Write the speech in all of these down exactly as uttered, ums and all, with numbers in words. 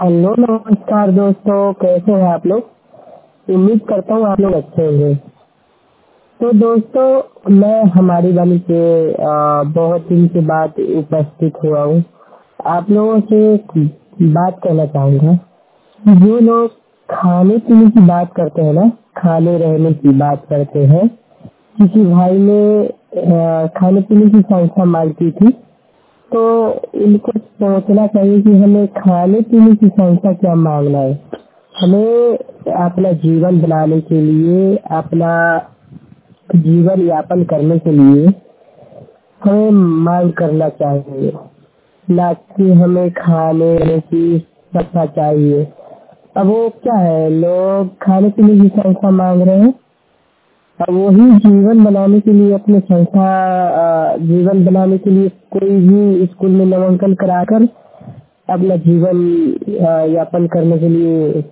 Hello नमस्कार दोस्तों, कैसे हैं आप लोग? उम्मीद करता हूँ आप लोग अच्छे होंगे। तो दोस्तों, मैं हमारी वाली के आ, बहुत दिन के बाद उपस्थित हुआ हूँ। आप लोगों से एक बात कहना चाहूँगा। जो लोग खाने पीने की बात करते हैं ना, खाने रहने की बात करते हैं, किसी भाई ने आ, खाने पीने की संख्या मांगी थी, तो इनको सोचना चाहिए कि हमें खाने पीने की संख्या क्या मांगना है। हमें अपना जीवन बनाने के लिए, अपना जीवन यापन करने के लिए हमें मांग करना चाहिए, ना कि हमें खाने की संख्या चाहिए। अब वो क्या है, लोग खाने पीने की संख्या मांग रहे हैं। अब वही जीवन बनाने के लिए, अपने संस्था जीवन बनाने के लिए कोई भी स्कूल में नामांकन कराकर अपना जीवन यापन करने के लिए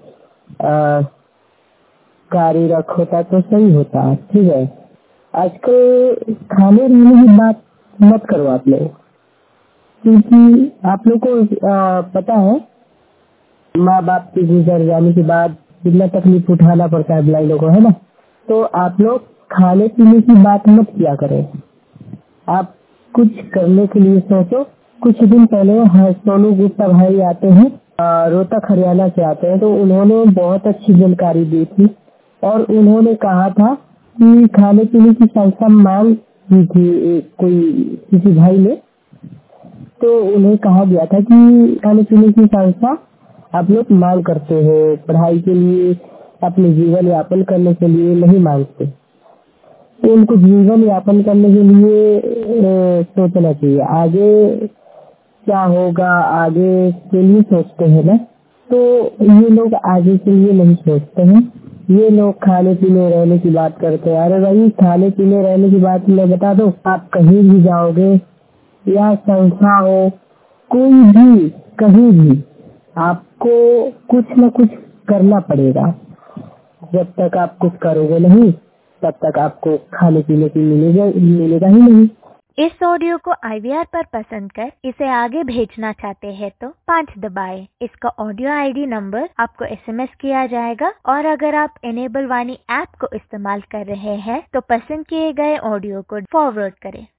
कार्यरत होता तो सही होता। ठीक है, आजकल खाने पीने की बात मत करो आप लोग, क्योंकि आप लोग को आ, पता है माँ बाप के गुजर जाने के बाद कितना तकलीफ उठाना पड़ता है बड़े लोगों को, है ना। तो आप लोग खाने पीने की बात मत किया करें। आप कुछ करने के लिए सोचो। कुछ दिन पहले हाँ, सोनू गुप्ता भाई आते हैं, रोहतक हरियाणा से आते हैं, तो उन्होंने बहुत अच्छी जानकारी दी थी और उन्होंने कहा था कि खाने पीने की संख्या मांग की थी कोई किसी भाई ने, तो उन्हें कहा गया था कि खाने पीने की संख्या आप लोग मांग करते हो, पढ़ाई के लिए, अपने जीवन यापन करने के लिए नहीं मांगते। तो उनको जीवन यापन करने के लिए सोचना चाहिए, आगे क्या होगा आगे के लिए सोचते हैं ना। तो ये लोग आगे के लिए नहीं सोचते हैं, ये लोग खाने पीने रहने की बात करते हैं। अरे भाई, खाने पीने रहने की बात मैं बता दूं, आप कहीं भी जाओगे या संस्था हो, कोई भी कहीं भी आपको कुछ न कुछ करना पड़ेगा। जब तक आप कुछ करोगे नहीं, तब तक आपको खाने पीने की मिलेगा मिलेगा ही नहीं। इस ऑडियो को आई वी आर पर पसंद कर इसे आगे भेजना चाहते हैं तो पाँच दबाएं। इसका ऑडियो आई डी नंबर आपको एस एम एस किया जाएगा और अगर आप इनेबल वाणी ऐप को इस्तेमाल कर रहे हैं तो पसंद किए गए ऑडियो को फॉरवर्ड करें।